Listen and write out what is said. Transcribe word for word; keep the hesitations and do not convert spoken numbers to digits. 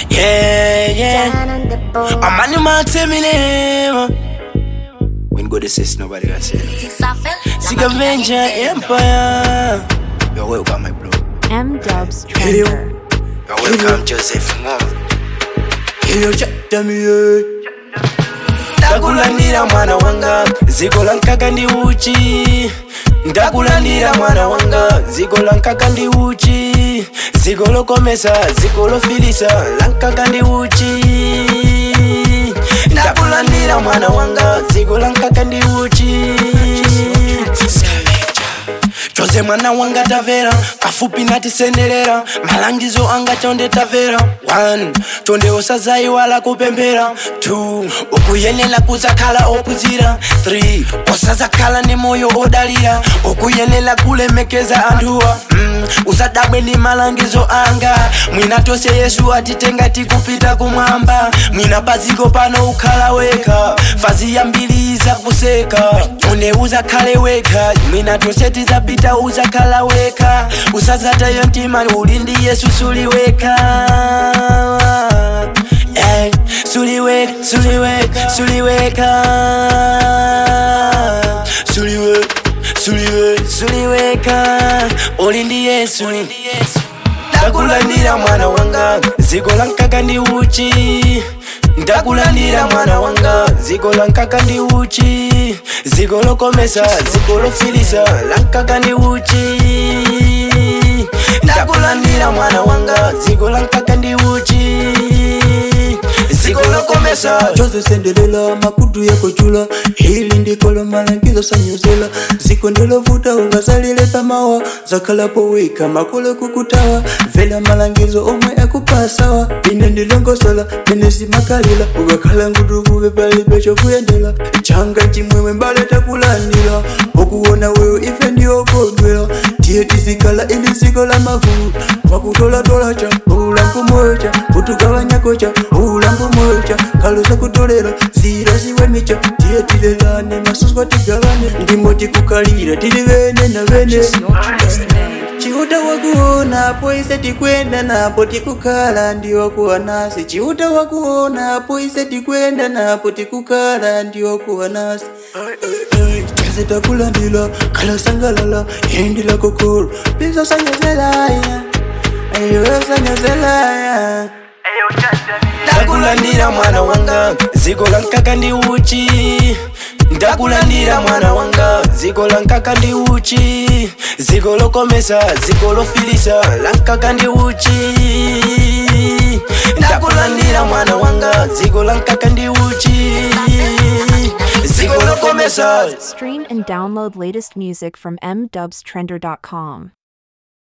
Yeah, yeah. I'm on the man tell me name. When God says nobody can say it. Sig Avenger Empire. You're welcome, my bro. M-Dubs Trender. You're welcome, Joseph. Hiyo chata miye Ndakulandira mwana wanga ziko lankaka ndi uchi. Ndakulandira mwana wanga ziko lankaka ndi uchi. Ziko lokomesa ziko lofilisa lankaka ndi uchi. Ndakulandira mwana wanga ziko lankaka ndi uchi. Chose mwana wanga tavera kafupi natisendelera malangizo anga chonde tavera. One, chonde osazai wala kupembera. Two, ukuyenela kuzakhala opuzira. Three, osazakhala ni moyo odalira. Ukuyenela kulemekeza anduwa. Mm, usadabwe ni malangizo anga. Mwina tose Yesu atitenga tikupita kumwamba. Mwina paziko pano ukhala weka. Fazi ya mbili za kuseka. Une uzakhale weka. Mwina tose tizapita uzakhala weka. Usazata yontima ulindi Yesu suliweka. Hey, suliweka, suliweka, suliweka. Suliweka, suliweka, suliweka. Ulindi Yesu. Ndakulandira mwana wanga ziko lankaka ndi uchi. Ndakulandira mwana wanga ziko lankaka ndi uchi. Ziko lokomesa ziko lofilisa lankaka ndi uchi. Ndakulandira mwana wanga ziko lankaka ndi uchi. Ziko lokomesa Chose sendelela makudu yako chula. Hili ndikolo malangizo sanyuzela. Ziko ndilo vuta ungasalile pamawa. Zakala poweka makule kukutawa. Vela malangizo omwe akupasawa. Ine ndilongo sola Ine simakalila. Ugakala ngudu kuwe pali pecho kuyendela. Changa chimwewe mbale takulandila. Okuona wewe ife ndiyo kodwela. Tiye tizikala ili ziko la mavu. Wakutola tola cha ulampu mocha. Utugawanya kocha ulampu mocha. Kalusa kutolera zira ziwe micha. Tiye tilelane masuswa tigavane. Ndimoti kukalira tilivene na vene. Chiuta wakuona poise tikwenda napo tikukala ndiyo kuwa nasi. Chiuta wakuona poise tikwenda napo tikukala ndiyo kuwa nasi. Kaze takulandila kala sangalala yendila kokoro. Pisa sanyazelaya ayo sanyazelaya. Ndakulandira mwana wanga ziko lankaka ndi uchi. Ndakulandira mwana wanga ziko lankaka ndi uchi. Ziko lokomesa ziko lofilisa lankaka ndi uchi. Ndakulandira mwana wanga ziko lankaka ndi uchi. Ziko lokomesa. Stream and download latest music from m dubs trender dot com.